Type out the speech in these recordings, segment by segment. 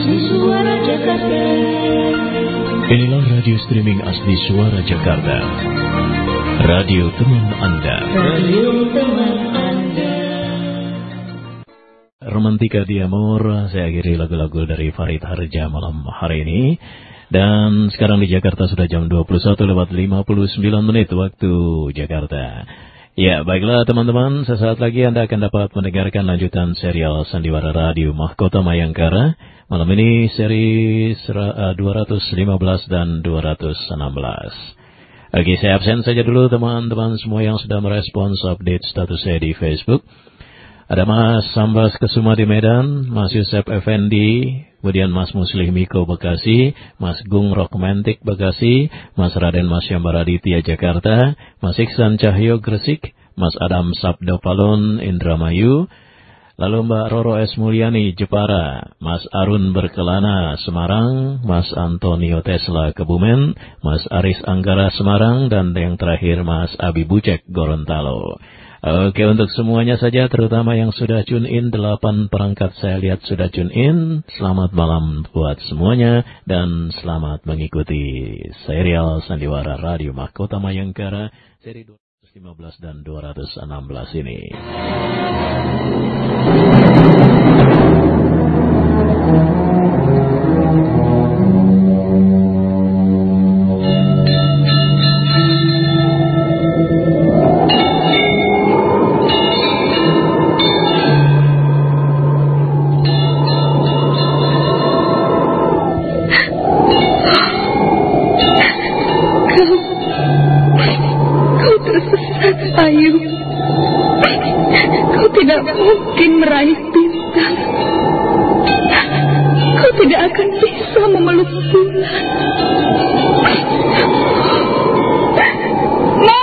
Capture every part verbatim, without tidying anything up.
Suara Jakarta. Inilah radio streaming asli Suara Jakarta. Radio teman Anda. Radio teman Anda. Romantika di Amor, saya akhiri lagu-lagu dari Farid Harja malam hari ini. Dan sekarang di Jakarta sudah jam dua puluh satu lewat lima puluh sembilan menit waktu Jakarta. Ya, baiklah teman-teman, sesaat lagi Anda akan dapat mendengarkan lanjutan serial Sandiwara Radio Mahkota Mayangkara. Malam ini seri dua ratus lima belas dan dua ratus enam belas. Oke, saya absen saja dulu teman-teman semua yang sudah merespons update status saya di Facebook. Ada Mas Sambas Kesuma di Medan, Mas Yusef Effendi, kemudian Mas Muslih Miko Bekasi, Mas Gung Rockmantik Bekasi, Mas Raden Mas Yambaraditya Jakarta, Mas Iksan Cahyo Gresik, Mas Adam Sabdo Palon Indramayu, lalu Mbak Roro S. Mulyani Jepara, Mas Arun Berkelana Semarang, Mas Antonio Tesla Kebumen, Mas Aris Anggara Semarang, dan yang terakhir Mas Abi Bucek Gorontalo. Oke, untuk semuanya saja, terutama yang sudah tune in, delapan perangkat saya lihat sudah tune in. Selamat malam buat semuanya, dan selamat mengikuti serial Sandiwara Radio Mahkota Mayangkara, seri dua ratus lima belas dan dua ratus enam belas ini. Mungkin meraih bintang. Kau tidak akan bisa memeluk bulan. Ma!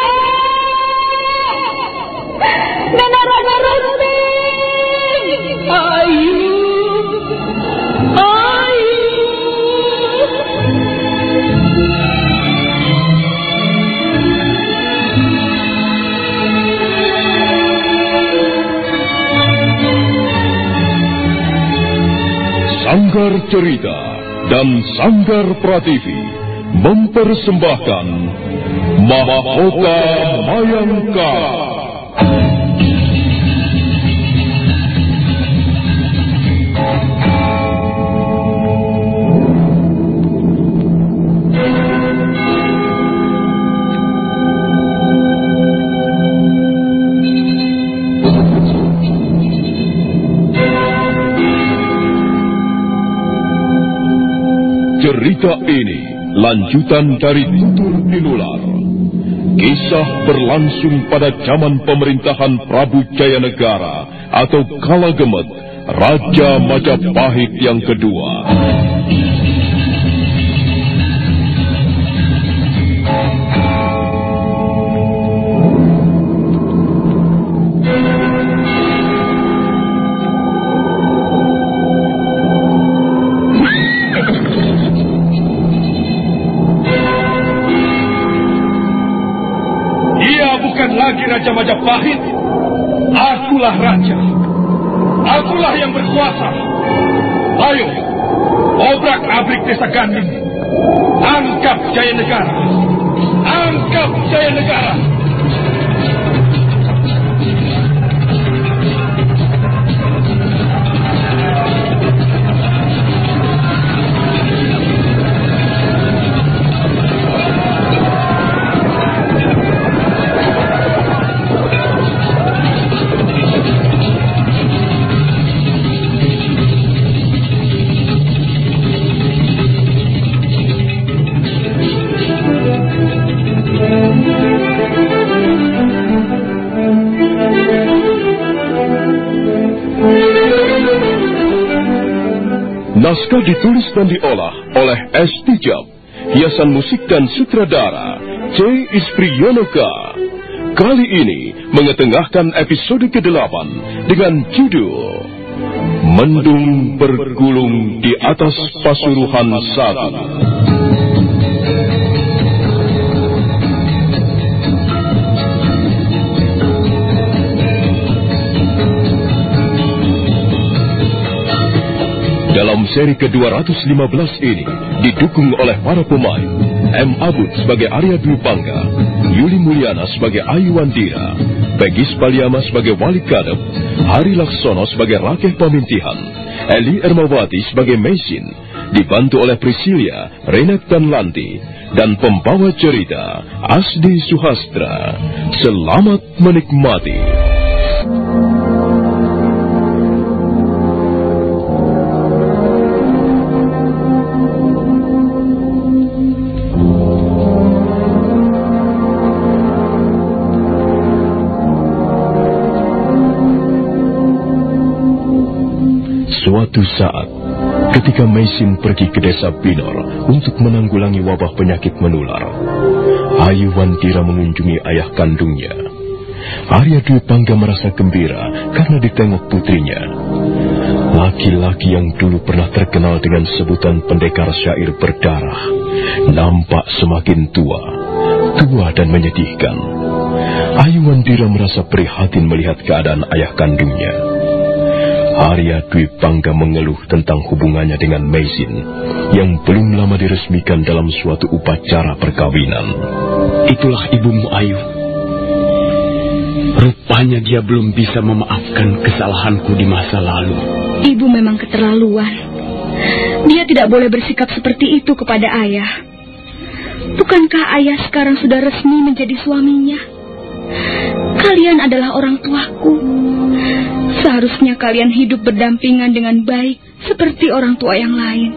Nana Rana Rosti! Ayu! Ayu! Sanggar Cerita dan Sanggar Prativi mempersembahkan Mahkota Mayangkara. Cerita ini lanjutan dari Tutur Tinular. Kisah berlangsung pada zaman pemerintahan Prabu Jayanegara atau Kala Gemet, Raja Majapahit yang kedua. Raja Majapahit, akulah raja, akulah yang berkuasa. Ayo, obrak-abrik desa Ganding, angkap Jayanegara, angkap Jayanegara. Naskah ditulis dan diolah oleh S. Tijab, hiasan musik dan sutradara C. Ispriyonoka. Kali ini mengetengahkan episode kedelapan dengan judul Mendung Bergulung di Atas Pasuruhan Satu. Dalam seri ke dua ratus lima belas ini didukung oleh para pemain M. Abud sebagai Arya Dwi Pangga, Yuli Mulyana sebagai Ayu Wandira, Peggy Spaliama sebagai Wali Kadep, Hari Laksono sebagai Rakeh Pamintihan, Eli Ermawati sebagai Mesin, dibantu oleh Priscilia, Renet dan Lanti, dan pembawa cerita Asdi Suhastra. Selamat menikmati. Suatu saat, ketika Mesin pergi ke desa Binor untuk menanggulangi wabah penyakit menular, Ayu Wandira mengunjungi ayah kandungnya. Arya Dwi Pangga merasa gembira karena ditengok putrinya. Laki-laki yang dulu pernah terkenal dengan sebutan pendekar syair berdarah, nampak semakin tua, tua dan menyedihkan. Ayu Wandira merasa prihatin melihat keadaan ayah kandungnya. Arya Dwi Pangga mengeluh tentang hubungannya dengan Mesin yang belum lama diresmikan dalam suatu upacara perkawinan. Itulah ibumu, Ayu. Rupanya dia belum bisa memaafkan kesalahanku di masa lalu. Ibu memang keterlaluan. Dia tidak boleh bersikap seperti itu kepada ayah. Bukankah ayah sekarang sudah resmi menjadi suaminya? Kalian adalah orang tuaku. Seharusnya kalian hidup berdampingan dengan baik seperti orang tua yang lain.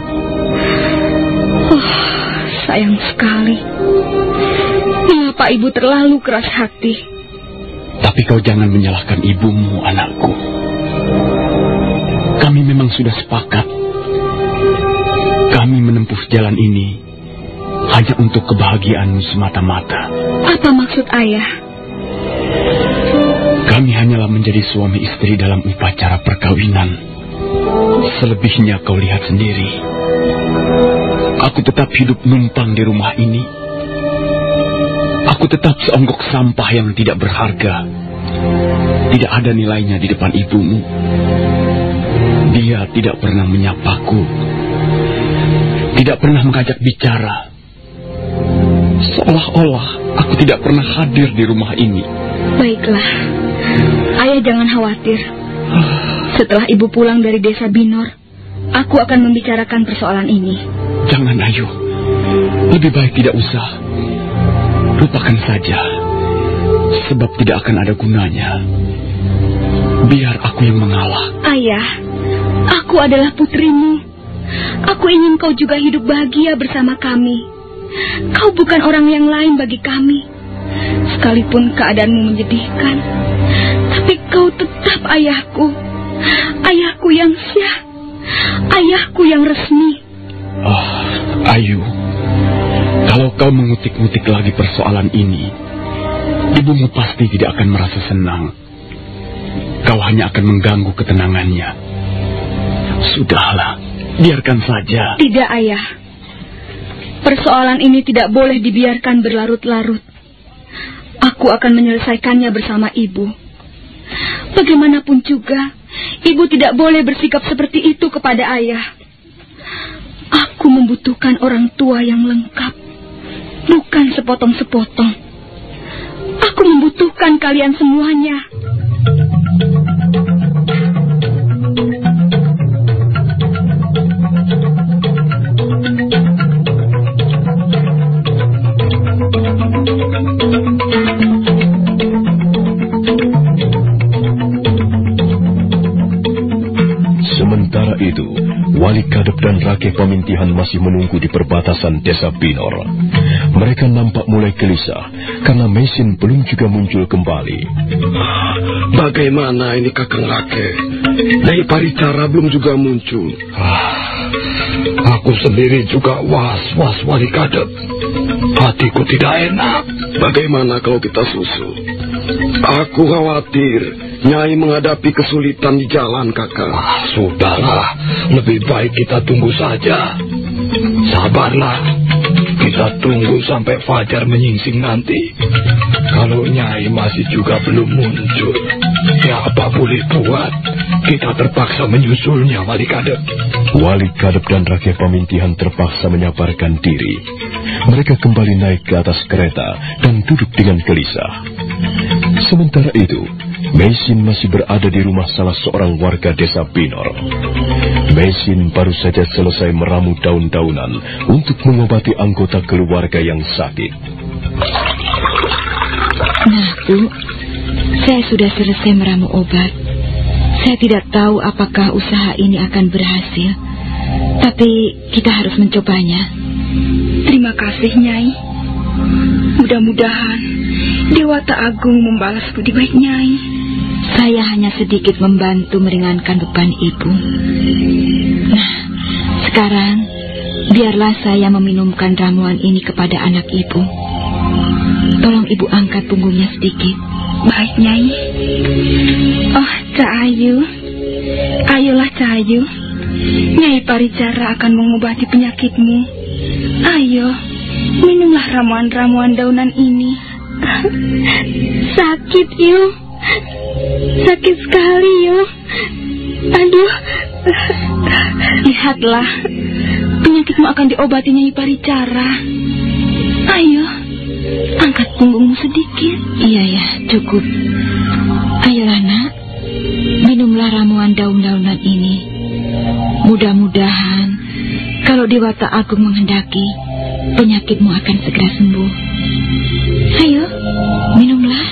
Oh, sayang sekali. Mengapa ibu terlalu keras hati? Tapi kau jangan menyalahkan ibumu, anakku. Kami memang sudah sepakat. Kami menempuh jalan ini hanya untuk kebahagiaanmu semata-mata. Apa maksud ayah? Kami hanyalah menjadi suami istri dalam upacara perkawinan. Selebihnya kau lihat sendiri. Aku tetap hidup numpang di rumah ini. Aku tetap seonggok sampah yang tidak berharga. Tidak ada nilainya di depan ibumu. Dia tidak pernah menyapaku. Tidak pernah mengajak bicara. Seolah-olah aku tidak pernah hadir di rumah ini. Baiklah, ayah jangan khawatir. Setelah ibu pulang dari desa Binor, aku akan membicarakan persoalan ini. Jangan, Ayu. Lebih baik tidak usah. Lupakan saja. Sebab tidak akan ada gunanya. Biar aku yang mengalah. Ayah, aku adalah putrimu. Aku ingin kau juga hidup bahagia bersama kami. Kau bukan orang yang lain bagi kami. Sekalipun keadaanmu menyedihkan, tapi kau tetap ayahku. Ayahku yang syah. Ayahku yang resmi. Oh, Ayu. Kalau kau mengutik-ngutik lagi persoalan ini, ibumu pasti tidak akan merasa senang. Kau hanya akan mengganggu ketenangannya. Sudahlah, biarkan saja. Tidak, ayah. Persoalan ini tidak boleh dibiarkan berlarut-larut. Aku akan menyelesaikannya bersama ibu. Bagaimanapun juga, ibu tidak boleh bersikap seperti itu kepada ayah. Aku membutuhkan orang tua yang lengkap, bukan sepotong-sepotong. Aku membutuhkan kalian semuanya. Sementara itu, Wali Kadep dan Rakeh Pamintihan masih menunggu di perbatasan desa Binor. Mereka nampak mulai gelisah karena Mesin belum juga muncul kembali. Bagaimana ini Kakang Rakeh? Nyai Paricara belum juga muncul. Aku sendiri juga was-was, Wali Kadep. Hatiku tidak enak. Bagaimana kalau kita susul? Aku khawatir Nyai menghadapi kesulitan di jalan, Kakang. Ah, sudahlah, lebih baik kita tunggu saja. Sabarlah, Kita tunggu sampai fajar menyingsing nanti. Kalau Nyai masih juga belum muncul, ya apa boleh buat, kita terpaksa menyusulnya, Wali Kadep. Wali Kadep dan Rakyat Pemintihan terpaksa menyabarkan diri. Mereka kembali naik ke atas kereta dan duduk dengan gelisah. Sementara itu, Mesin masih berada di rumah salah seorang warga desa Binor. Mesin baru saja selesai meramu daun-daunan untuk mengobati anggota keluarga yang sakit. Nah, Bu, saya sudah selesai meramu obat. Saya tidak tahu apakah usaha ini akan berhasil, tapi kita harus mencobanya. Terima kasih, Nyai. Mudah-mudahan Dewata Agung membalas budi baik Nyai. Saya hanya sedikit membantu meringankan beban Ibu. Nah, sekarang biarlah saya meminumkan ramuan ini kepada anak Ibu. Tolong Ibu angkat punggungnya sedikit. Baik, Nyai. Oh, Cak Ayu. Ayolah, Cak Ayu. Nyai Paricara akan mengobati penyakitmu. Ayo, minumlah ramuan-ramuan daunan ini. Sakit, Yu. Sakit sekali, Yu. Aduh. Lihatlah, penyakitmu akan diobati Nyai Paricara. Ayo, angkat punggungmu sedikit. Iya ya, cukup. Ayolah, Nak. Minumlah ramuan daun-daunan ini. Mudah-mudahan kalau Dewata Agung menghendaki, penyakitmu akan segera sembuh. Ayo, minumlah.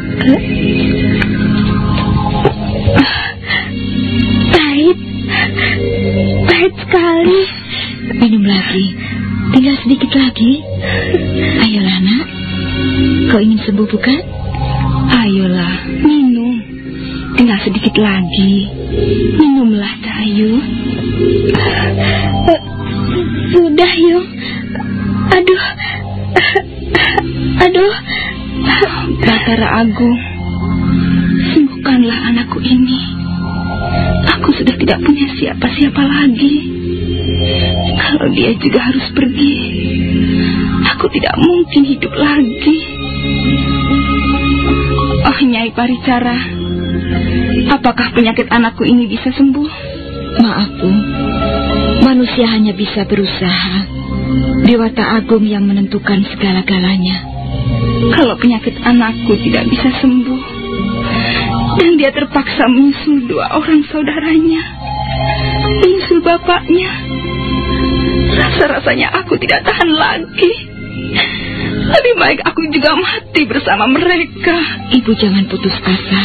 Pahit. Pahit sekali. Minum lagi. Tinggal sedikit lagi. Ayolah, Nak. Kau ingin sembuh, bukan? Ayolah, minum. Tinggal sedikit lagi. Minumlah, Cahayu. Sudah, Yu. Aduh. Aduh. Batara Agung, sembuhkanlah anakku ini. Aku sudah tidak punya siapa-siapa lagi. Kalau dia juga harus pergi, aku tidak mungkin hidup lagi. Oh, Nyai Paricara, apakah penyakit anakku ini bisa sembuh? Maaf, Bu. Manusia hanya bisa berusaha. Dewata Agung yang menentukan segala-galanya. Kalau penyakit anakku tidak bisa sembuh, dan dia terpaksa menyusul dua orang saudaranya, menyusul bapaknya, rasa-rasanya aku tidak tahan lagi. Lebih baik aku juga mati bersama mereka. Ibu jangan putus asa.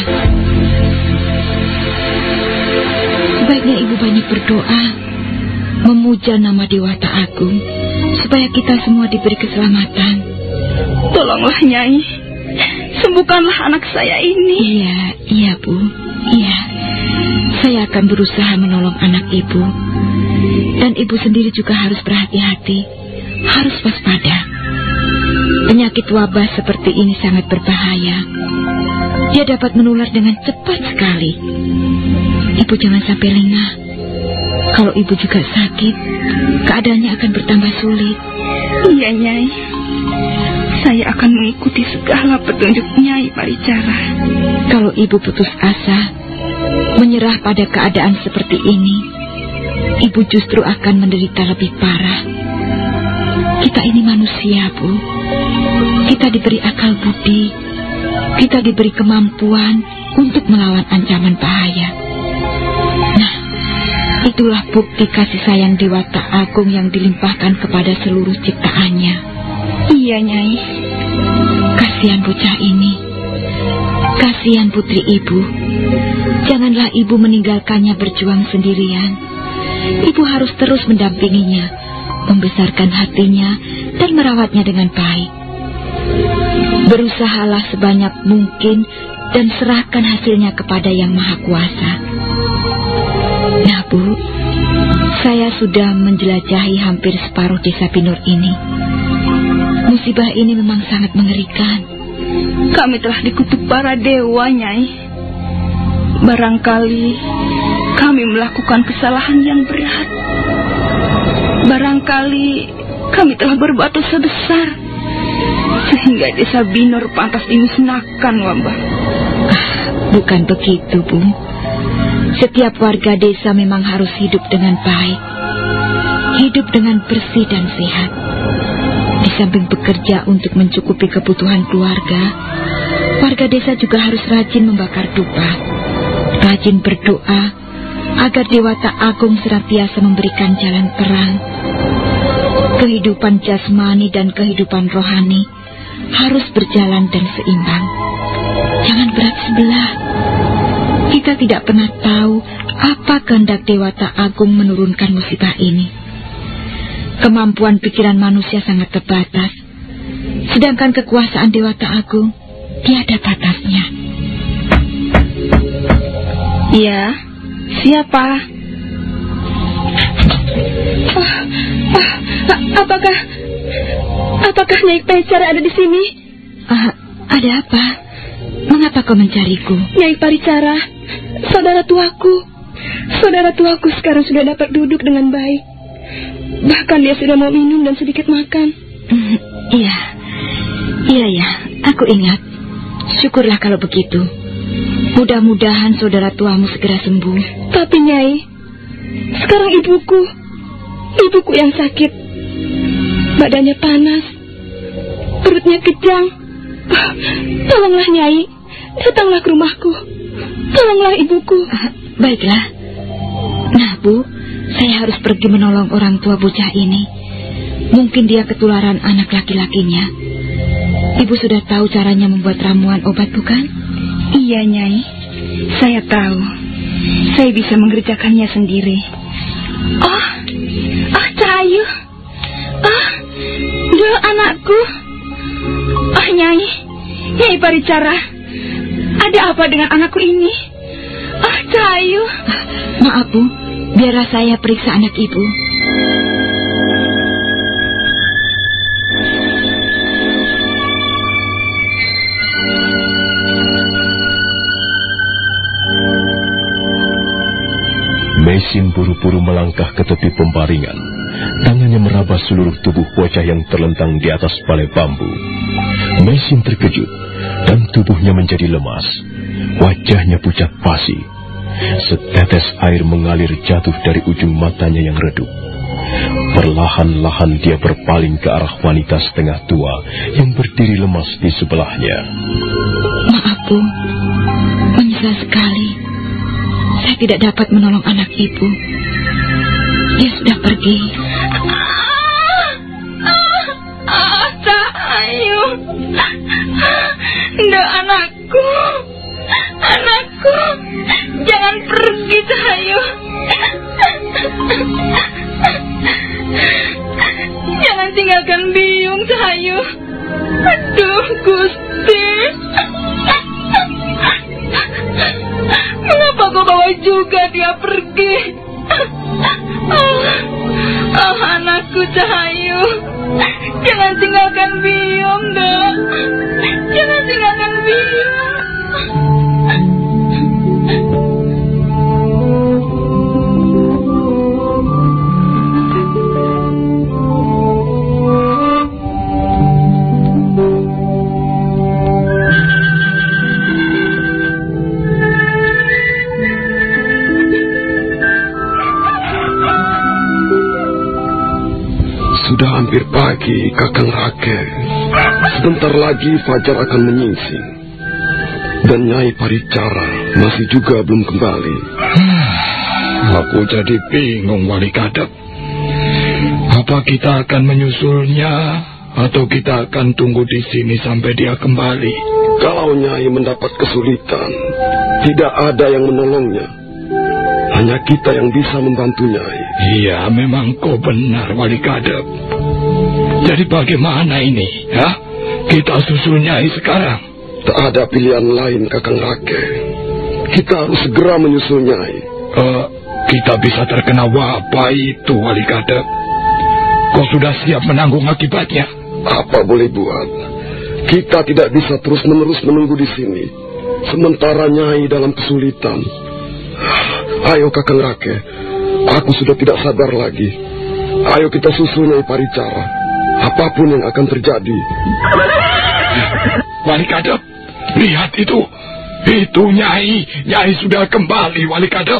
Sebaiknya Ibu banyak berdoa, memuja nama Dewata Agung, supaya kita semua diberi keselamatan. Tolonglah, Nyai. Sembuhkanlah anak saya ini. Iya, iya, Bu. Iya. Saya akan berusaha menolong anak Ibu. Dan Ibu sendiri juga harus berhati-hati. Harus waspada. Penyakit wabah seperti ini sangat berbahaya. Dia dapat menular dengan cepat sekali. Ibu jangan sampai lengah. Kalau Ibu juga sakit, keadaannya akan bertambah sulit. Iya, Nyai. Saya akan mengikuti segala petunjuk Nyai Paricara. Kalau Ibu putus asa, menyerah pada keadaan seperti ini, Ibu justru akan menderita lebih parah. Kita ini manusia, Bu. Kita diberi akal budi. Kita diberi kemampuan untuk melawan ancaman bahaya. Nah, itulah bukti kasih sayang Dewata Agung yang dilimpahkan kepada seluruh ciptaannya. Iya, Nyai. Kasihan bocah ini. Kasihan putri Ibu. Janganlah Ibu meninggalkannya berjuang sendirian. Ibu harus terus mendampinginya, membesarkan hatinya, dan merawatnya dengan baik. Berusahalah sebanyak mungkin dan serahkan hasilnya kepada Yang Maha Kuasa. Nah, Bu, saya sudah menjelajahi hampir separuh desa Binor ini. Musibah ini memang sangat mengerikan. Kami telah dikutuk para dewa, Nyai. Barangkali kami melakukan kesalahan yang berat. Barangkali kami telah berbuat dosa besar, sehingga desa Binor pantas dimusnahkan, Wambah. Ah, bukan begitu, Bu. Setiap warga desa memang harus hidup dengan baik, hidup dengan bersih dan sehat. Di samping bekerja untuk mencukupi kebutuhan keluarga, warga desa juga harus rajin membakar dupa, rajin berdoa agar Dewata Agung senantiasa memberikan jalan terang. Kehidupan jasmani dan kehidupan rohani harus berjalan dan seimbang. Jangan berat sebelah. Kita tidak pernah tahu apa kehendak Dewata Agung menurunkan musibah ini. Kemampuan pikiran manusia sangat terbatas, sedangkan kekuasaan Dewata Agung tiada batasnya. Ya, siapa? Oh, oh, apakah apakah Nyai Paricara ada di sini? Uh, ada apa? Mengapa kau mencariku? Nyai Paricara, saudara tuaku. Saudara tuaku sekarang sudah dapat duduk dengan baik. Bahkan dia sudah mau minum dan sedikit makan. Mm, iya, iya ya, aku ingat. Syukurlah kalau begitu. Mudah-mudahan saudara tuamu segera sembuh. Tapi Nyai, sekarang ibuku, ibuku yang sakit. Badannya panas, perutnya kejang. Tolonglah Nyai, datanglah ke rumahku. Tolonglah ibuku. Uh, baiklah. Nah, Bu, saya harus pergi menolong orang tua bocah ini. Mungkin dia ketularan anak laki-lakinya. Ibu sudah tahu caranya membuat ramuan obat, bukan? Iya, Nyai. Saya tahu. Saya bisa mengerjakannya sendiri. Oh, oh Cahayu. Oh, dua anakku. Oh, Nyai. Nyai Paricara. Ada apa dengan anakku ini? Oh, Cahayu. Maaf, Bu. Biarlah saya periksa anak ibu. Mesin buru-buru melangkah ke tepi pembaringan. Tangannya meraba seluruh tubuh bocah yang terlentang di atas balai bambu. Mesin terkejut dan tubuhnya menjadi lemas. Wajahnya pucat pasi. Setetes air mengalir jatuh dari ujung matanya yang redup. Perlahan-lahan dia berpaling ke arah wanita setengah tua yang berdiri lemas di sebelahnya. Maaf, Bu. Menyesal sekali. Saya tidak dapat menolong anak ibu. Dia sudah pergi. Ah, Cahayu. Nggak, anakku. Anakku. Jangan pergi, Cahayu. Jangan tinggalkan Biung, Cahayu. Aduh, Gusti. Mengapa kau bawa juga dia pergi? Oh, oh anakku Cahayu. Jangan tinggalkan Biung, Dok. Jangan tinggalkan Biung. Sudah hampir pagi, Kakang Rake. Sebentar lagi fajar akan menyingsing. Dan Nyai Paricara masih juga belum kembali. Aku jadi bingung, Wali Kadep. Apa kita akan menyusulnya atau kita akan tunggu di sini sampai dia kembali? Kalau Nyai mendapat kesulitan, tidak ada yang menolongnya. Hanya kita yang bisa membantu Nyai. Iya, memang kau benar, Wali Kadep. Jadi bagaimana ini, ya? Kita susul Nyai sekarang. Tak ada pilihan lain, Kakang Rake. Kita harus segera menyusul Nyai. Uh, kita bisa terkena wabah itu, Wali Kadep. Kau sudah siap menanggung akibatnya? Apa boleh buat? Kita tidak bisa terus-menerus menunggu di sini. Sementara Nyai dalam kesulitan. Ayo Kakang Rake, aku sudah tidak sabar lagi. Ayo kita susul Nyai Paricara. Apapun yang akan terjadi. Wali Kadep, lihat itu. Itu Nyai. Nyai sudah kembali, Wali Kadep.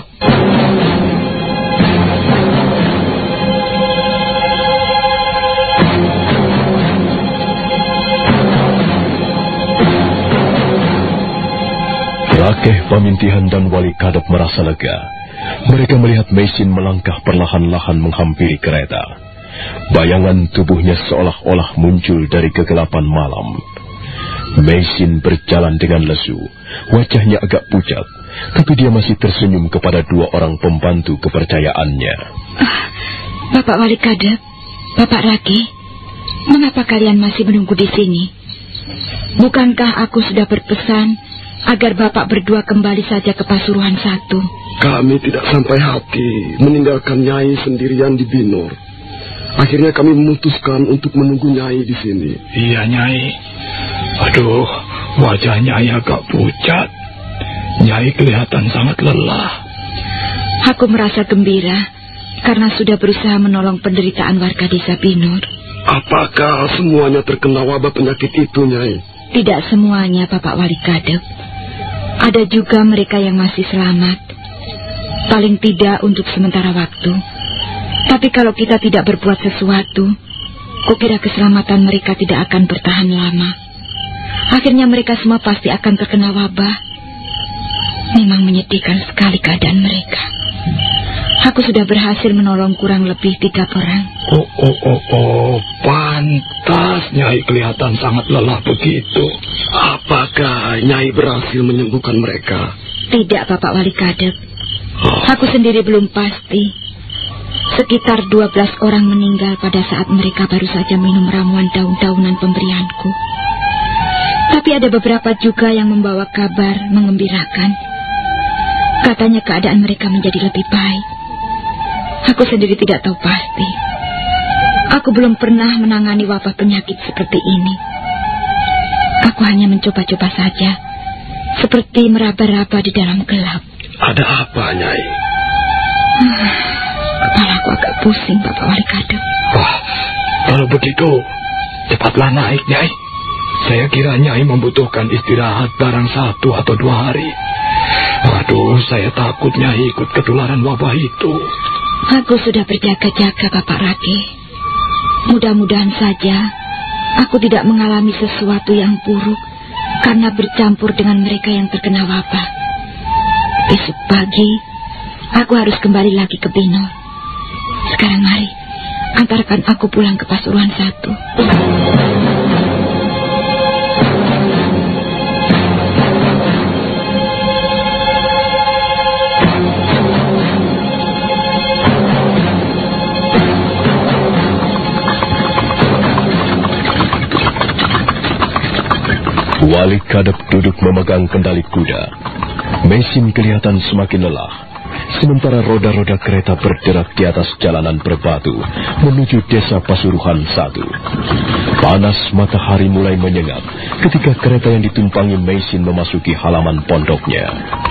Rakeh Pamintihan dan Wali Kadep merasa lega. Mereka melihat Meisin melangkah perlahan-lahan menghampiri kereta. Bayangan tubuhnya seolah-olah muncul dari kegelapan malam. Meisin berjalan dengan lesu. Wajahnya agak pucat, tapi dia masih tersenyum kepada dua orang pembantu kepercayaannya. Uh, Bapak Wali Kadep, Bapak Raki, mengapa kalian masih menunggu di sini? Bukankah aku sudah berpesan agar Bapak berdua kembali saja ke Pasuruan satu? Kami tidak sampai hati meninggalkan Nyai sendirian di Binor. Akhirnya kami memutuskan untuk menunggu Nyai di sini. Iya, Nyai. Aduh, wajah Nyai agak pucat. Nyai kelihatan sangat lelah. Aku merasa gembira karena sudah berusaha menolong penderitaan warga desa Binor. Apakah semuanya terkena wabah penyakit itu, Nyai? Tidak semuanya, Bapak Wali Kadep. Ada juga mereka yang masih selamat. Paling tidak untuk sementara waktu. Tapi kalau kita tidak berbuat sesuatu, kukira keselamatan mereka tidak akan bertahan lama. Akhirnya mereka semua pasti akan terkena wabah. Memang menyedihkan sekali keadaan mereka. Aku sudah berhasil menolong kurang lebih tiga orang. Oh, oh, oh, oh, pantas Nyai kelihatan sangat lelah begitu. Apakah Nyai berhasil menyembuhkan mereka? Tidak, Bapak Wali Kadep. Oh. Aku sendiri belum pasti. Sekitar dua belas orang meninggal pada saat mereka baru saja minum ramuan daun-daunan pemberianku. Tapi ada beberapa juga yang membawa kabar mengembirakan. Katanya keadaan mereka menjadi lebih baik. Aku sendiri tidak tahu pasti. Aku belum pernah menangani wabah penyakit seperti ini. Aku hanya mencoba-coba saja, seperti meraba-raba di dalam gelap. Ada apa, Nyai? Kepala aku agak pusing, Bapak Wali Kadep. Wah, kalau begitu, cepatlah naik, Nyai. Saya kira Nyai membutuhkan istirahat barang satu atau dua hari. Aduh, saya takut Nyai ikut ketularan wabah itu. Aku sudah berjaga-jaga, Bapak Raki. Mudah-mudahan saja aku tidak mengalami sesuatu yang buruk karena bercampur dengan mereka yang terkena wabah. Besok pagi, aku harus kembali lagi ke Binor. Sekarang mari, antarkan aku pulang ke Pasuruan satu. Wali Kadep duduk memegang kendali kuda. Meisin kelihatan semakin lelah. Sementara roda-roda kereta bergerak di atas jalanan berbatu menuju desa Pasuruan satu. Panas matahari mulai menyengat ketika kereta yang ditumpangi Meisin memasuki halaman pondoknya.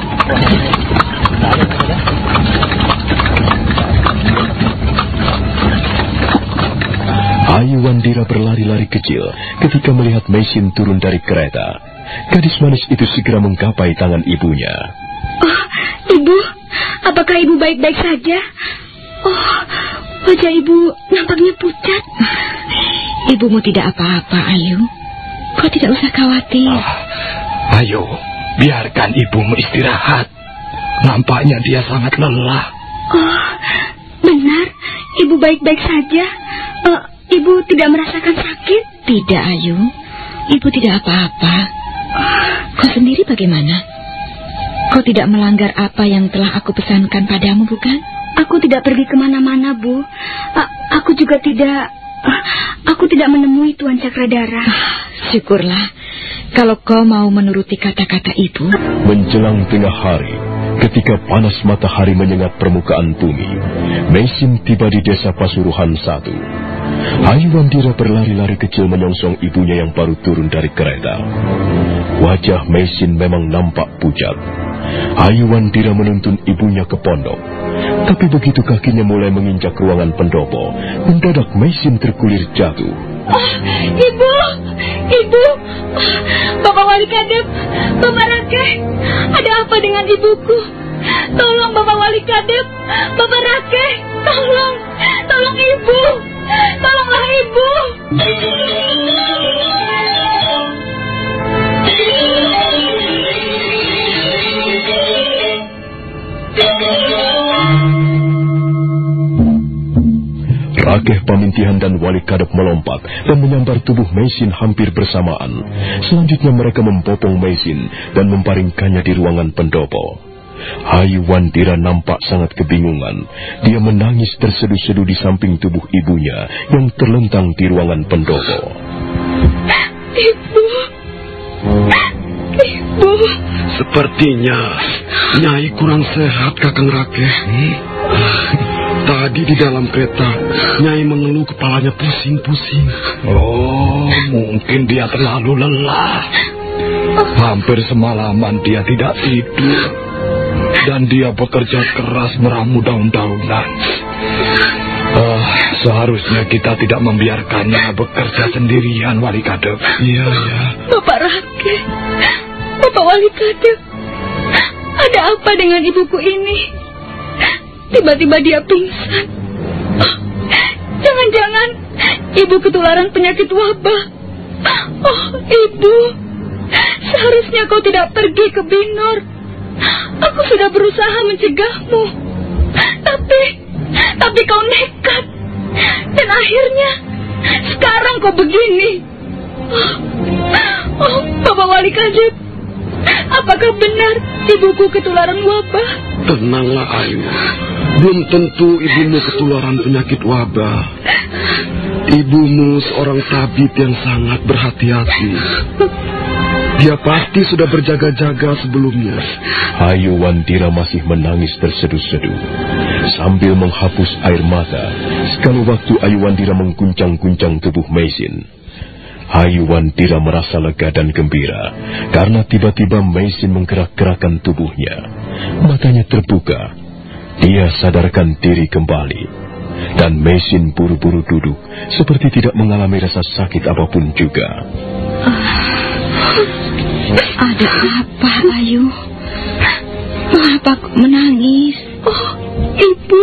Ayu Wandira berlari-lari kecil ketika melihat Meisin turun dari kereta. Gadis manis itu segera menggapai tangan ibunya. Oh, Ibu, apakah Ibu baik-baik saja? Oh, wajah Ibu nampaknya pucat. Ibumu tidak apa-apa, Ayu. Kau tidak usah khawatir. Oh, ayo, biarkan ibumu istirahat. Nampaknya dia sangat lelah. Oh, benar, Ibu baik-baik saja. Uh, Ibu tidak merasakan sakit? Tidak, Ayu. Ibu tidak apa-apa. Kau sendiri bagaimana? Kau tidak melanggar apa yang telah aku pesankan padamu, bukan? Aku tidak pergi kemana-mana, Bu. A- aku juga tidak... Uh, aku tidak menemui Tuan Cakradara. Syukurlah, kalau kau mau menuruti kata-kata ibu. Menjelang tengah hari, ketika panas matahari menyengat permukaan bumi, Meisin tiba di desa Pasuruan satu. Ayu Wandira berlari-lari kecil menyongsong ibunya yang baru turun dari kereta. Wajah Meisin memang nampak pucat. Ayu Wandira menuntun ibunya ke pondok. Tapi begitu kakinya mulai menginjak ruangan pendopo, mendadak Meisin terkulir jatuh. Oh, Ibu, Ibu, Bapak Wali Kadep, Bapak Rakeh, ada apa dengan ibuku? Tolong Bapak Wali Kadep, Bapak Rakeh, tolong, tolong Ibu, tolonglah Ibu. Rakeh, Pamintihan, dan Wali Kadep melompat dan menyambar tubuh Meisin hampir bersamaan. Selanjutnya mereka membopong Meisin dan memparingkannya di ruangan pendopo. Ayu Wandira nampak sangat kebingungan. Dia menangis terseduh-seduh di samping tubuh ibunya yang terlentang di ruangan pendopo. Ibu, Ibu. Sepertinya Nyai kurang sehat, Kakang Rakeh. Hmm? Tadi di dalam kereta, Nyai mengeluh kepalanya pusing-pusing. Oh, mungkin dia terlalu lelah. Hampir semalaman dia tidak tidur. Dan dia bekerja keras meramu daun-daunan. Uh, seharusnya kita tidak membiarkannya bekerja sendirian, Wali Kadep. Iya, iya. Bapak Rakeh, Bapak Wali Kadep, ada apa dengan ibuku ini? Tiba-tiba dia pingsan. Oh, jangan-jangan ibu ketularan penyakit wabah. Oh, Ibu, seharusnya kau tidak pergi ke Binor. Aku sudah berusaha mencegahmu. Tapi, tapi kau nekat. Dan akhirnya, sekarang kau begini. Oh, oh Bapak Wali Kadep, apakah benar ibuku ketularan wabah? Tenanglah, Ayu. Belum tentu ibumu ketularan penyakit wabah. Ibumu seorang tabib yang sangat berhati-hati. Dia pasti sudah berjaga-jaga sebelumnya. Ayu Wandira masih menangis terseduh-seduh. Sambil menghapus air mata, sekali waktu Ayu Wandira mengguncang-guncang tubuh Meisin. Ayu Wandira merasa lega dan gembira, karena tiba-tiba Meisin menggerak-gerakkan tubuhnya. Matanya terbuka. Dia sadarkan diri kembali. Dan Meisin buru-buru duduk, seperti tidak mengalami rasa sakit apapun juga. Ada apa, Ayu? Mengapa kau menangis? Oh, Ibu.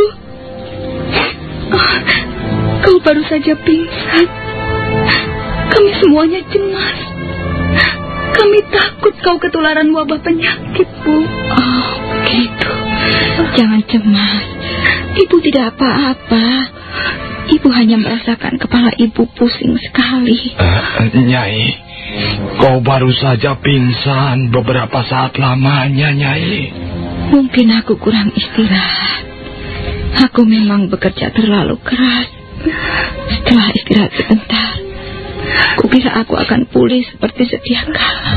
Oh, kau baru saja pingsan. Kami semuanya cemas. Kami takut kau ketularan wabah penyakit, Bu. Oh, gitu. Jangan cemas. Ibu tidak apa-apa. Ibu hanya merasakan kepala ibu pusing sekali. Uh, Nyai, kau baru saja pingsan beberapa saat lamanya, Nyai. Mungkin aku kurang istirahat. Aku memang bekerja terlalu keras. Setelah istirahat sebentar, kukira aku akan pulih seperti sedia kala.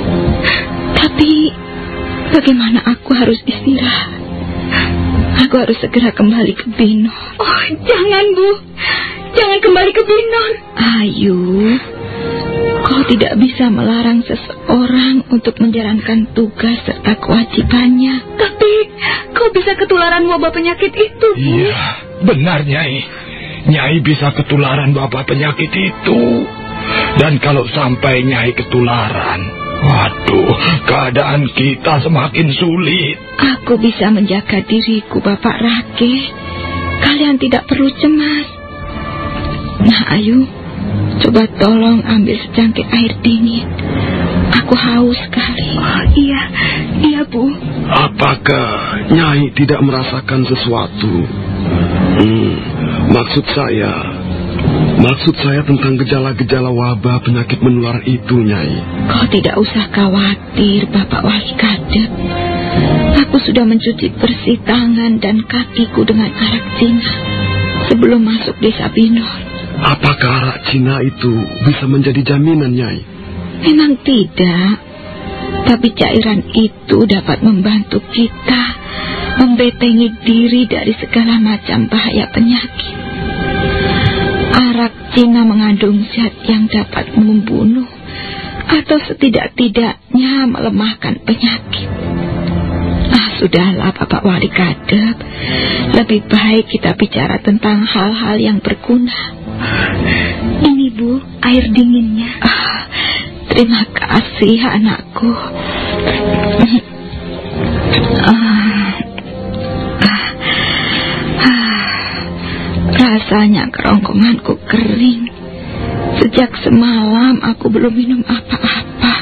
Tapi bagaimana aku harus istirahat? Aku harus segera kembali ke Binor. Oh, jangan, Bu. Jangan kembali ke Binor. Ayu, kau tidak bisa melarang seseorang untuk menjalankan tugas serta kewajibannya. Tapi kau bisa ketularan wabah penyakit itu, Bu. Iya, benar, Nyai. Nyai bisa ketularan wabah penyakit itu. Dan kalau sampai Nyai ketularan, waduh, keadaan kita semakin sulit. Aku bisa menjaga diriku, Bapak Rakeh. Kalian tidak perlu cemas. Nah, Ayu, coba tolong ambil secangkir air dingin. Aku haus sekali. Oh, iya, iya, Bu. Apakah Nyai tidak merasakan sesuatu? Hmm, maksud saya... Maksud saya tentang gejala-gejala wabah penyakit menular itu, Nyai. Kau tidak usah khawatir, Bapak Wali Kadep. Aku sudah mencuci bersih tangan dan kakiku dengan arak Cina sebelum masuk desa Binor. Apakah arak Cina itu bisa menjadi jaminan, Nyai? Memang tidak. Tapi cairan itu dapat membantu kita membentengi diri dari segala macam bahaya penyakit. Arak Cina mengandung zat yang dapat membunuh atau setidak-tidaknya melemahkan penyakit. Ah, Sudahlah Bapak Wali Kadep, lebih baik kita bicara tentang hal-hal yang berguna. Ini Bu, air dinginnya. Ah, terima kasih anakku. Ah, ah, ah, rasanya kerongkonganku kering. Sejak semalam aku belum minum apa-apa.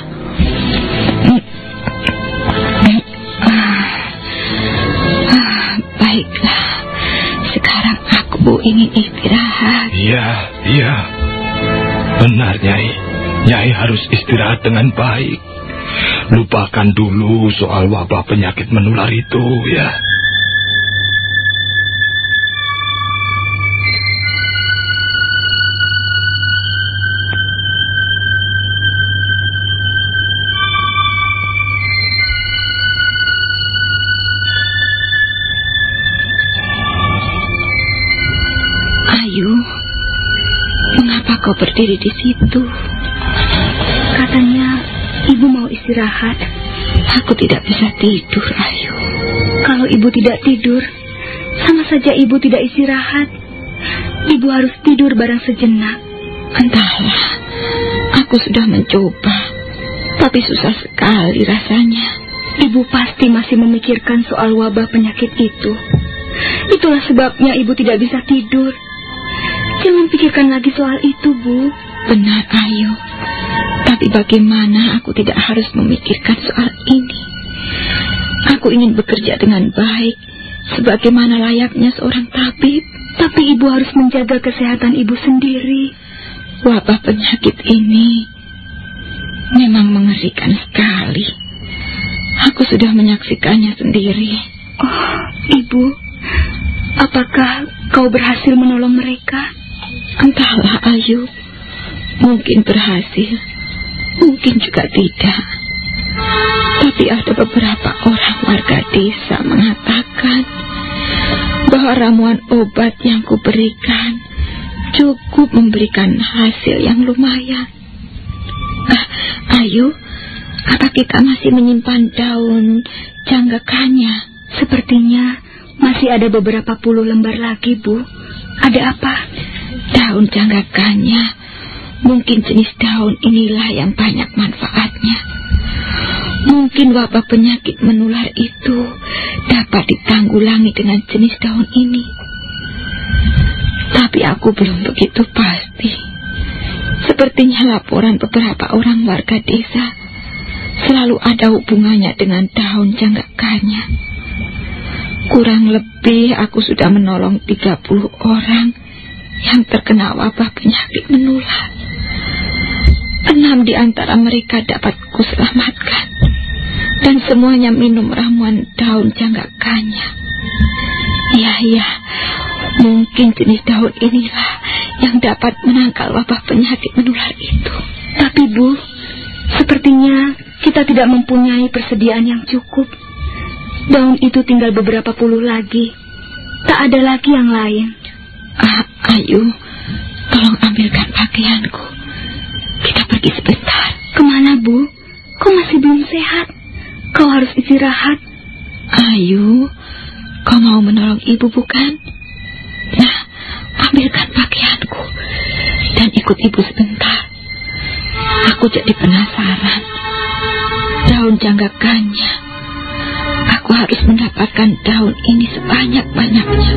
Ah, ah, baiklah, sekarang aku ingin istirahat. Iya, iya. Benar, Nyai. Nyai harus istirahat dengan baik. Lupakan dulu soal wabah penyakit menular itu, ya. Ayu, mengapa kau berdiri di situ? Katanya Ibu mau istirahat. Aku tidak bisa tidur, Ayu. Kalau Ibu tidak tidur, sama saja Ibu tidak istirahat. Ibu harus tidur barang sejenak. Entahlah, aku sudah mencoba, tapi susah sekali rasanya. Ibu pasti masih memikirkan soal wabah penyakit itu. Itulah sebabnya Ibu tidak bisa tidur. Jangan pikirkan lagi soal itu, Bu. Benar, Ayu. Tapi bagaimana aku tidak harus memikirkan soal ini? Aku ingin bekerja dengan baik, sebagaimana layaknya seorang tabib. Tapi Ibu harus menjaga kesehatan Ibu sendiri. Wabah penyakit ini memang mengerikan sekali. Aku sudah menyaksikannya sendiri. Oh, Ibu, apakah kau berhasil menolong mereka? Entahlah, Ayu. Mungkin berhasil, mungkin juga tidak. Tapi ada beberapa orang warga desa mengatakan bahwa ramuan obat yang kuberikan cukup memberikan hasil yang lumayan. Ah, Ayu, apa kita masih menyimpan daun janggakanya? Sepertinya masih ada beberapa puluh lembar lagi, Bu. Ada apa? Daun janggakanya. Mungkin jenis daun inilah yang banyak manfaatnya. Mungkin wabah penyakit menular itu dapat ditanggulangi dengan jenis daun ini. Tapi aku belum begitu pasti. Sepertinya laporan beberapa orang warga desa selalu ada hubungannya dengan daun janggakanya. Kurang lebih aku sudah menolong tiga puluh orang yang terkena wabah penyakit menular. Enam di antara mereka dapat kuselamatkan, dan semuanya minum ramuan daun janggakanya. Iya, iya, mungkin jenis daun inilah yang dapat menangkal wabah penyakit menular itu. Tapi Bu, sepertinya kita tidak mempunyai persediaan yang cukup. Daun itu tinggal beberapa puluh lagi. Tak ada lagi yang lain. Ah, Ayu, tolong ambilkan pakaianku. Kita pergi sebentar. Kemana, Bu? Kau masih belum sehat. Kau harus istirahat. Ayu, kau mau menolong ibu bukan? Nah, ambilkan pakaianku dan ikut ibu sebentar. Aku jadi penasaran. Daun janggakannya. Aku harus mendapatkan daun ini sebanyak-banyaknya.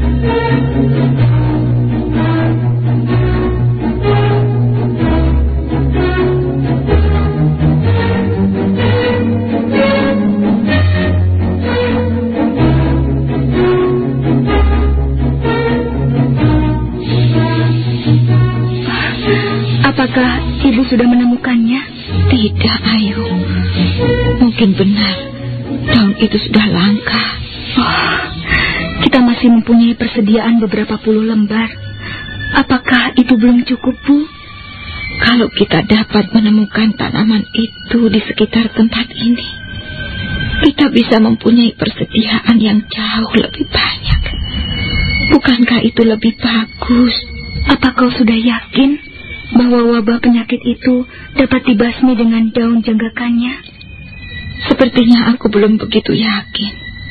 Apakah ibu sudah menemukannya? Tidak, Ayu. Mungkin benar daun itu sudah langka. Oh, kita masih mempunyai persediaan beberapa puluh lembar. Apakah itu belum cukup, Bu? Kalau kita dapat menemukan tanaman itu di sekitar tempat ini, kita bisa mempunyai persediaan yang jauh lebih banyak. Bukankah itu lebih bagus? Apa kau sudah yakin bahwa wabah penyakit itu dapat dibasmi dengan daun janggakannya? Sepertinya aku belum begitu yakin.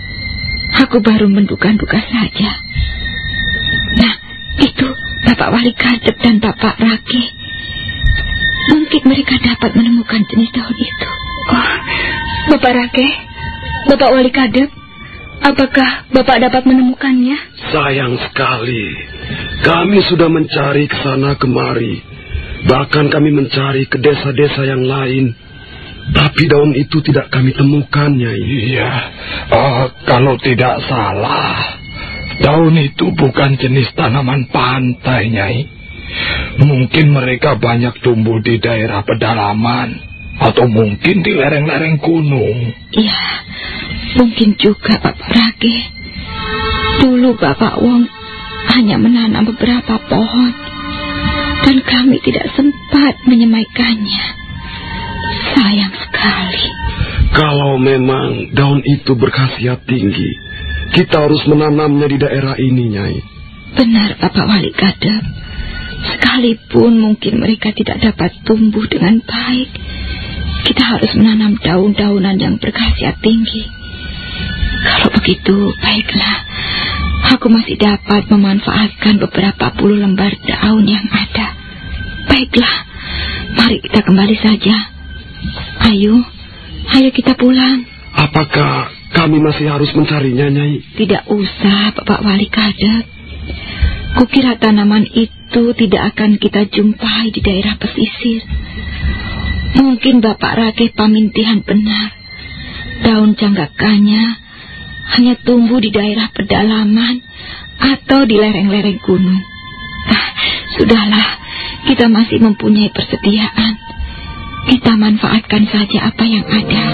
Aku baru menduga-duga saja. Nah, itu Bapak Wali Kadep dan Bapak Rake. Mungkin mereka dapat menemukan jenis daun itu. Oh, Bapak Rake, Bapak Wali Kadep, apakah Bapak dapat menemukannya? Sayang sekali. Kami sudah mencari ke sana kemari. Bahkan kami mencari ke desa-desa yang lain. Tapi daun itu tidak kami temukan, Nyai. Iya, uh, kalau tidak salah, daun itu bukan jenis tanaman pantai, Nyai. Mungkin mereka banyak tumbuh di daerah pedalaman, atau mungkin di lereng-lereng gunung. Iya, mungkin juga Bapak Rake. Dulu Bapak Wong hanya menanam beberapa pohon, dan kami tidak sempat menyemaikannya. Sayang sekali. Kalau memang daun itu berkhasiat tinggi, kita harus menanamnya di daerah ini, Nyai. Benar, Bapak Wali Kadep. Sekalipun mungkin mereka tidak dapat tumbuh dengan baik, kita harus menanam daun-daunan yang berkhasiat tinggi. Kalau begitu, baiklah. Aku masih dapat memanfaatkan beberapa puluh lembar daun yang ada. Baiklah, mari kita kembali saja. Ayo, ayo kita pulang. Apakah kami masih harus mencarinya, Nyai? Tidak usah, Bapak Wali Kadep. Kukira tanaman itu tidak akan kita jumpai di daerah pesisir. Mungkin Bapak Rake Pamintihan benar. Daun janggakannya hanya tumbuh di daerah pedalaman atau di lereng-lereng gunung. Ah, sudahlah, kita masih mempunyai persediaan. Kita manfaatkan saja apa yang ada.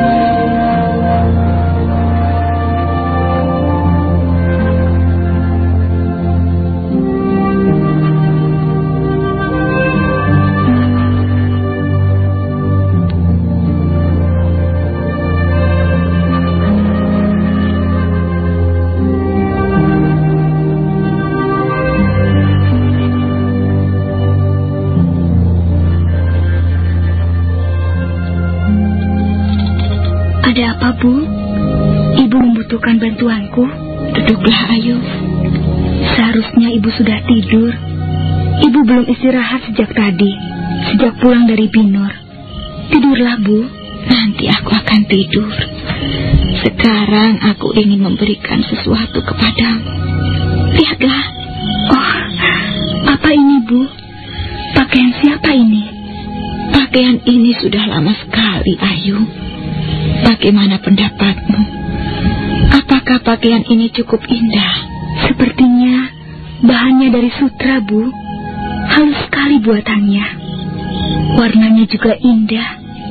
Ada apa, Bu? Ibu membutuhkan bantuanku? Duduklah, Ayu. Seharusnya Ibu sudah tidur. Ibu belum istirahat sejak tadi, sejak pulang dari Binor. Tidurlah, Bu. Nanti aku akan tidur. Sekarang aku ingin memberikan sesuatu kepadamu. Lihatlah. Oh, apa ini, Bu? Pakaian siapa ini? Pakaian ini sudah lama sekali, Ayu. Bagaimana pendapatmu? Apakah pakaian ini cukup indah? Sepertinya bahannya dari sutra, Bu. Halus sekali buatannya. Warnanya juga indah.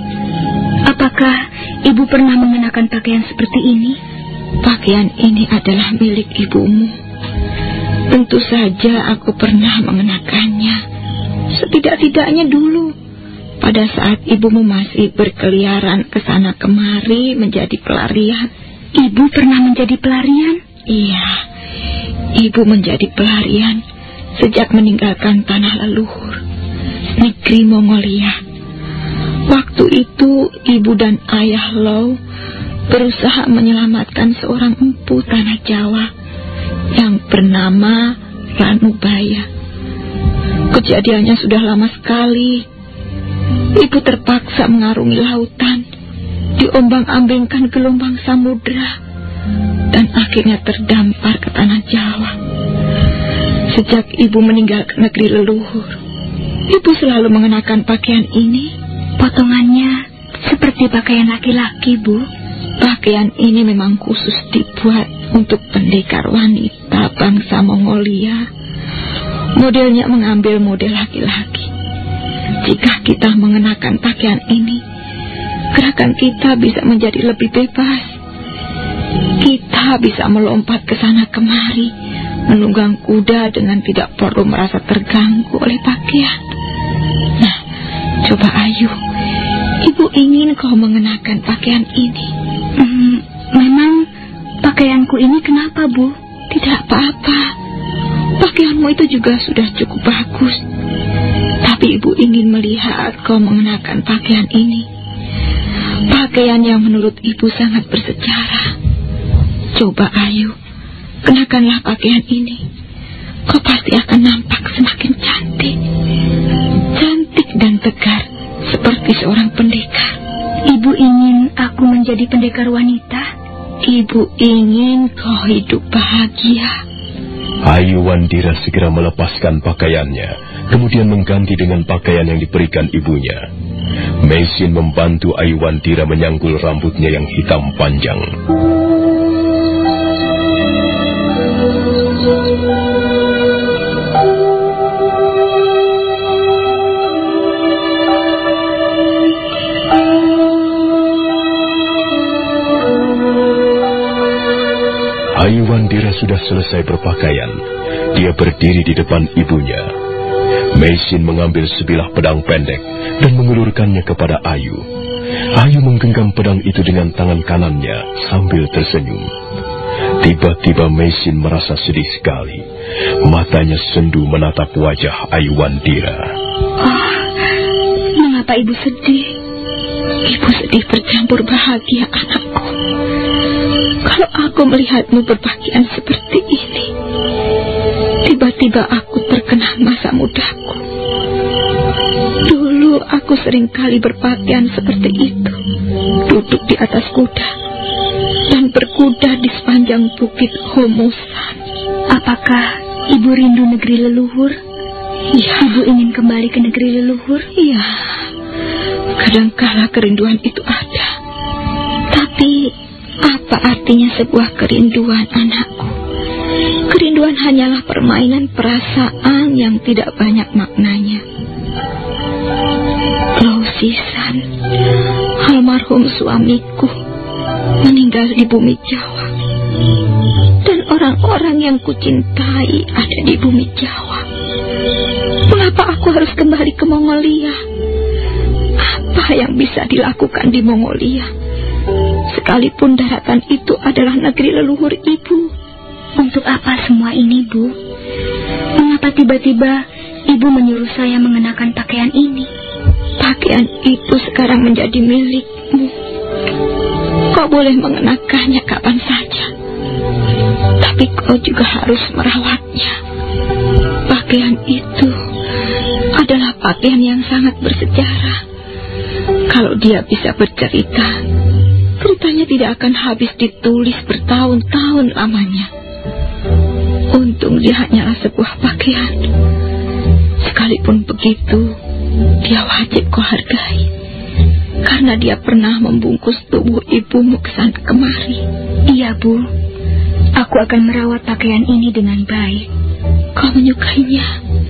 Apakah Ibu pernah mengenakan pakaian seperti ini? Pakaian ini adalah milik ibumu. Tentu saja aku pernah mengenakannya. Setidak-tidaknya dulu, pada saat ibumu masih berkeliaran ke sana kemari menjadi pelarian. Ibu pernah menjadi pelarian? Iya, ibu menjadi pelarian sejak meninggalkan tanah leluhur, negeri Mongolia. Waktu itu ibu dan ayah Lau berusaha menyelamatkan seorang empu tanah Jawa yang bernama Ranubaya. Kejadiannya sudah lama sekali. Ibu terpaksa mengarungi lautan, diombang-ambingkan gelombang samudera, dan akhirnya terdampar ke tanah Jawa. Sejak ibu meninggalkan negeri leluhur, ibu selalu mengenakan pakaian ini. Potongannya seperti pakaian laki-laki, Bu. Pakaian ini memang khusus dibuat untuk pendekar wanita bangsa Mongolia. Modelnya mengambil model laki-laki. Jika kita mengenakan pakaian ini, gerakan kita bisa menjadi lebih bebas. Kita bisa melompat ke sana kemari, menunggang kuda dengan tidak perlu merasa terganggu oleh pakaian. Nah, coba Ayu, ibu ingin kau mengenakan pakaian ini. Hmm, memang pakaianku ini kenapa, Bu? Tidak apa-apa. Pakaianmu itu juga sudah cukup bagus. Tapi ibu ingin melihat kau mengenakan pakaian ini. Pakaian yang menurut ibu sangat bersejarah. Coba Ayu, kenakanlah pakaian ini. Kau pasti akan nampak semakin cantik. Cantik dan tegar, seperti seorang pendekar. Ibu ingin aku menjadi pendekar wanita? Ibu ingin kau hidup bahagia. Ayu Wandira segera melepaskan pakaiannya, kemudian mengganti dengan pakaian yang diberikan ibunya. Mesin membantu Ayu Wandira menyanggul rambutnya yang hitam panjang. Ayu Wandira sudah selesai berpakaian. Dia berdiri di depan ibunya. Mesin mengambil sebilah pedang pendek dan mengulurkannya kepada Ayu. Ayu menggenggam pedang itu dengan tangan kanannya sambil tersenyum. Tiba-tiba Mesin merasa sedih sekali. Matanya sendu menatap wajah Ayu Wandira. Oh, mengapa ibu sedih? Ibu sedih bercampur bahagia, anakku. Kalau aku melihatmu berpakaian seperti ini, tiba-tiba aku terkenang masa mudaku. Dulu aku seringkali berpakaian seperti itu, duduk di atas kuda dan berkuda di sepanjang bukit Homosan. Apakah ibu rindu negeri leluhur? Iya. Ibu ingin kembali ke negeri leluhur? Iya. Kadangkala kerinduan itu ada. Tapi apa artinya sebuah kerinduan, anakku? Kerinduan hanyalah permainan perasaan yang tidak banyak maknanya. Lausisan, almarhum suamiku, meninggal di bumi Jawa. Dan orang-orang yang kucintai ada di bumi Jawa. Mengapa aku harus kembali ke Mongolia? Apa yang bisa dilakukan di Mongolia? Sekalipun daratan itu adalah negeri leluhur ibu. Untuk apa semua ini, Bu? Mengapa tiba-tiba ibu menyuruh saya mengenakan pakaian ini? Pakaian itu sekarang menjadi milikmu. Kau boleh mengenakannya kapan saja. Tapi kau juga harus merawatnya. Pakaian itu adalah pakaian yang sangat bersejarah. Kalau dia bisa bercerita, ceritanya tidak akan habis ditulis bertahun-tahun lamanya. Untung dia hanyalah sebuah pakaian. Sekalipun begitu, dia wajib kau hargai. Karena dia pernah membungkus tubuh ibumu kesana kemari. Iya, Bu. Aku akan merawat pakaian ini dengan baik. Kau menyukainya?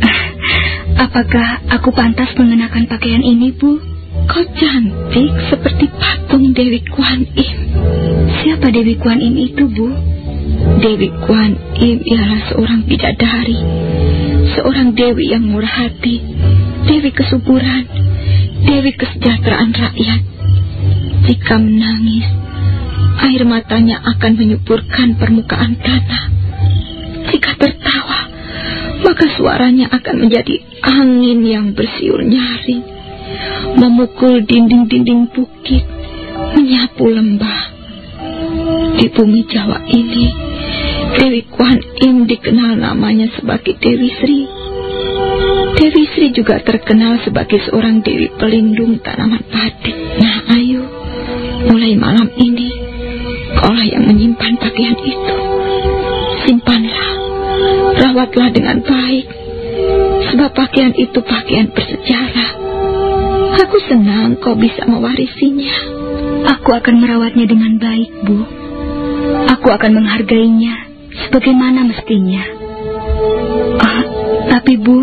Apakah aku pantas mengenakan pakaian ini, Bu? Kau cantik seperti patung Dewi Kuan Im. Siapa Dewi Kuan Im itu, Bu? Dewi Kuan Im ialah seorang bidadari, seorang dewi yang murah hati, dewi kesuburan, dewi kesejahteraan rakyat. Jika menangis, air matanya akan menyuburkan permukaan tanah. Jika tertawa, maka suaranya akan menjadi angin yang bersiul nyaring, memukul dinding-dinding bukit, menyapu lembah. Di bumi Jawa ini, Dewi Kuan Im dikenal namanya sebagai Dewi Sri. Dewi Sri juga terkenal sebagai seorang dewi pelindung tanaman padi. Nah, ayo, mulai malam ini, kaulah yang menyimpan pakaian itu. Simpanlah, rawatlah dengan baik, sebab pakaian itu pakaian bersejarah. Aku senang kau bisa mewarisinya. Aku akan merawatnya dengan baik, Bu. Aku akan menghargainya sebagaimana mestinya. Uh, tapi Bu,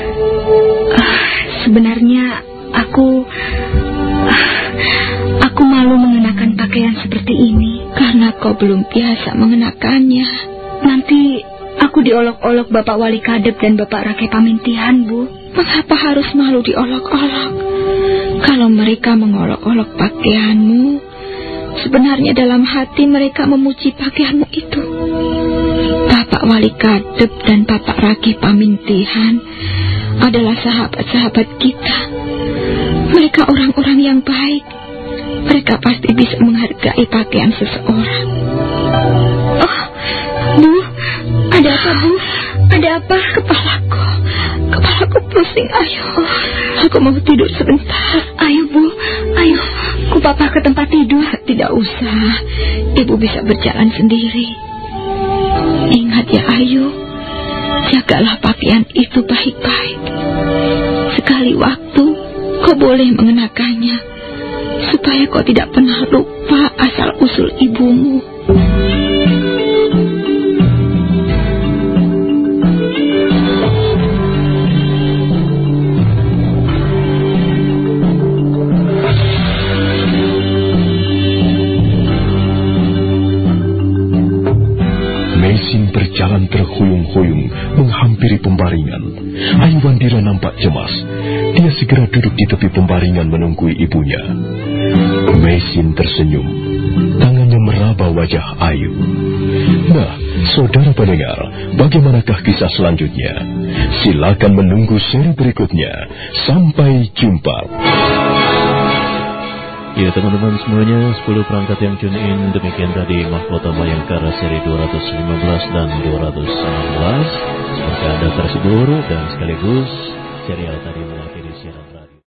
uh, sebenarnya aku uh, aku malu mengenakan pakaian seperti ini. Karena kau belum biasa mengenakannya. Nanti aku diolok-olok Bapak Wali Kadep dan Bapak Rake Pamintihan, Bu. Mengapa harus malu diolok-olok? Kalau mereka mengolok-olok pakaianmu, sebenarnya dalam hati mereka memuji pakaianmu itu. Bapak Wali Kadep dan Bapak Rake Pamintihan adalah sahabat-sahabat kita. Mereka orang-orang yang baik. Mereka pasti bisa menghargai pakaian seseorang. Oh, apa, Bu? Ada apa? Kepalaku. Kepalaku pusing, ayo. Aku mau tidur sebentar. Ayo, Bu. Ayo, ku papa ke tempat tidur. Tidak usah. Ibu bisa berjalan sendiri. Ingat ya, Ayu. Jagalah pakaian itu baik-baik. Sekali waktu, kau boleh mengenakannya. Supaya kau tidak pernah lupa asal-usul ibumu. Mesin berjalan terhuyung-huyung menghampiri pembaringan. Ayu Wandira nampak cemas. Dia segera duduk di tepi pembaringan menunggui ibunya. Mesin tersenyum. Tangannya meraba wajah Ayu. Nah, saudara pendengar, bagaimanakah kisah selanjutnya? Silakan menunggu seri berikutnya. Sampai jumpa. Ya teman-teman semuanya, sepuluh perangkat yang tune in, demikian tadi Mahkota Bayangkara seri dua ratus lima belas dan dua ratus enam belas. Semoga Anda terhibur dan sekaligus serial tadi mengakhiri siaran radio.